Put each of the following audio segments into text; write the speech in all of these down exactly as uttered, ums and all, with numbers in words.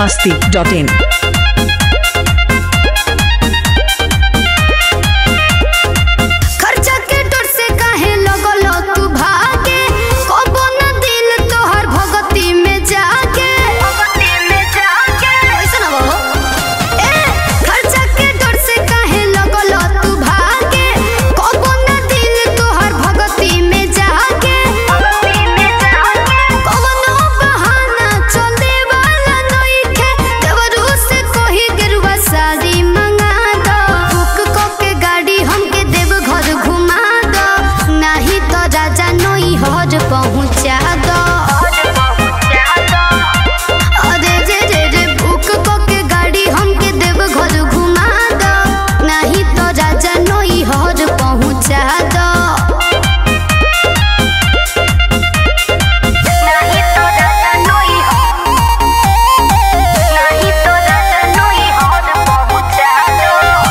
masti dot in. पहुँचा दो अरे जे जे रे बुक के गाड़ी हमके देव घर घुमा दो नहीं तो राजा नई हर पहुँचा दो नहीं तो राजा नई नहीं तो राजा नई हर पहुँचा दो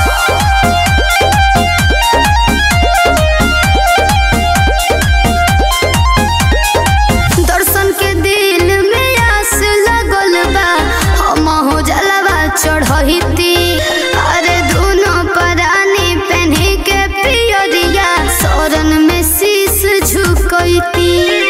चढ़ती अरे दोनों परानी पहने के पियरिया शरण में शीश झुकती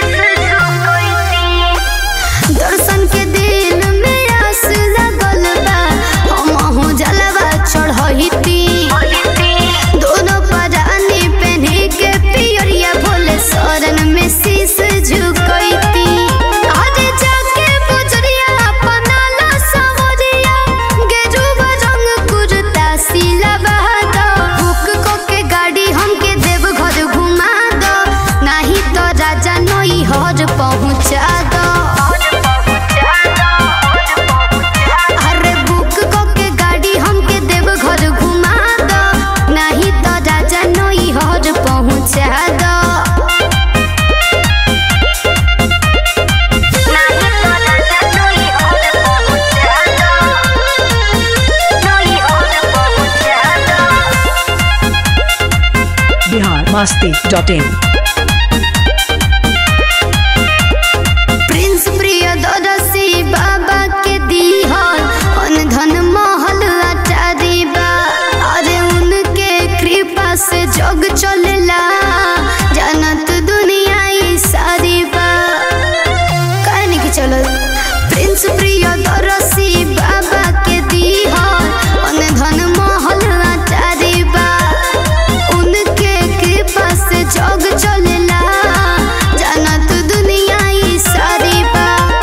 दर्शन के दिल में आस लगल बा हमहु जलवा चढ़ती दोनों परानी पहने के पियरिया भोले शरण में शीश झुकती पहुँचा दो अरे बुक के गाड़ी हमके देव घर घुमा दो नहीं तो राजा नई हर पहुँचा दो Bihar masti dot in. बाबा के दीहल अन धन महल अटारी बा अरे उनके कृपा से जग चलेला जानत दुनिया ई सारी बा कहने की चलो प्रिंस प्रियदर्शी बाबा के दीहल अन धन महल अटारी बा उनके कृपा से जग चलेला जानत दुनिया ई सारी बा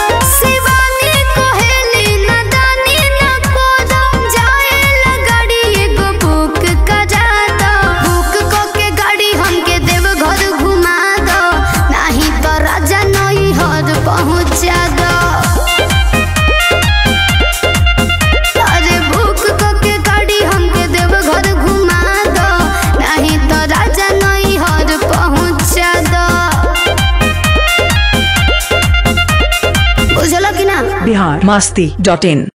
पहुँचा दो अरे बुक के गाड़ी हमके देव घर घुमा दो नहीं तो राजा नई हर पहुँचा दो बुझलो कि ना Bihar masti dot in.